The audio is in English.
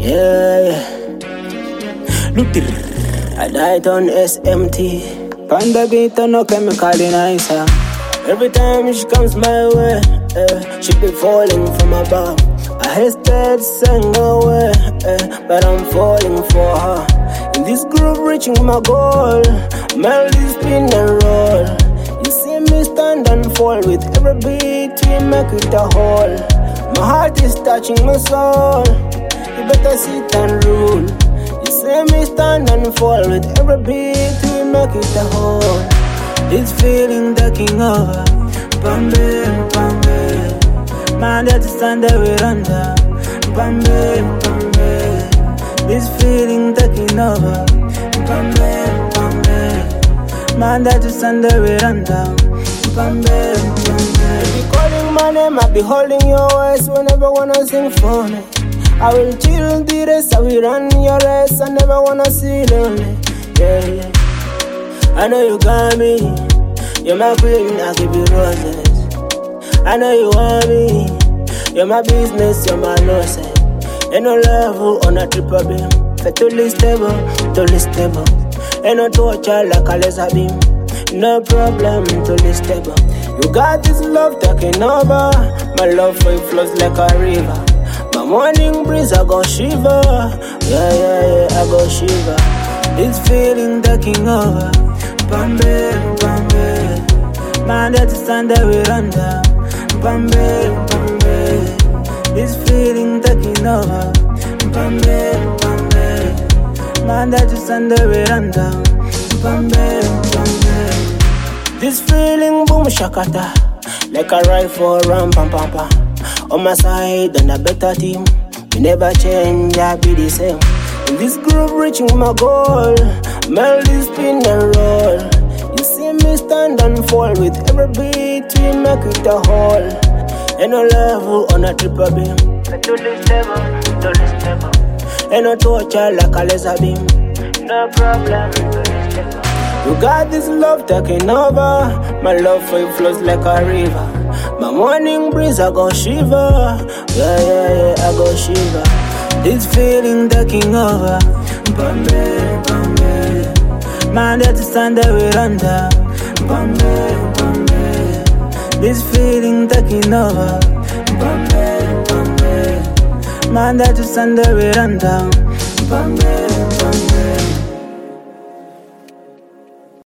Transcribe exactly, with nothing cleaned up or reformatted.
Yeah, yeah. Look it. I died on S M T. Panda beat on no chemical in ice. Every time she comes my way, eh, she be falling from above. I hesitate saying away, eh, but I'm falling for her. In this groove reaching my goal, melody spin and roll. You see me stand and fall with every beat, we make it a whole. My heart is touching my soul, you better sit and rule. You see me stand and fall with every beat, we make it a whole. This feeling taking over, Bambi, Bambi. Man that is on the veranda, Bambi, Bambi. This feeling taking over, Bambi, Bambi. Man that is on the veranda, Bambi, Bambi. I be calling my name, I be holding your voice whenever wanna sing for me. I will chill the rest, I will run your race, I never wanna see you lonely. Yeah, yeah. I know you got me, you're my queen, I give you roses. I know you want me, you're my business, you're my nurse. Ain't no love on a triple beam, totally stable, totally stable. Ain't no torture like a laser beam, no problem, totally stable. You got this love taking over, my love for you flows like a river. My morning breeze, I go shiver, yeah, yeah, yeah, I go shiver. This feeling taking over, Bambi, Bambi. Man that is on the veranda, Bambi, Bambi. This feeling taking over, Bambi, Bambi. Man that is on the veranda, Bambi, Bambi. This feeling boom shakata, like a rifle ram pam pam pam. On my side and a better team, we never change, I be the same. In this groove reaching my goal, melody spin and roll. You see me stand and fall with every beat, we make it a whole. Ain't no love on a triple beam, totally stable, totally stable. Ain't no torture like a laser beam, no problem, totally stable. You got this love taking over, my love for you flows like a river. My morning breeze, I go shiver, yeah, yeah, yeah, I go shiver. This feeling taking over, Bambi, Bambi. Man that is on the veranda, Bambi, Bambi. This feeling taking over, Bambi, Bambi. Man that is on the veranda, Bambi.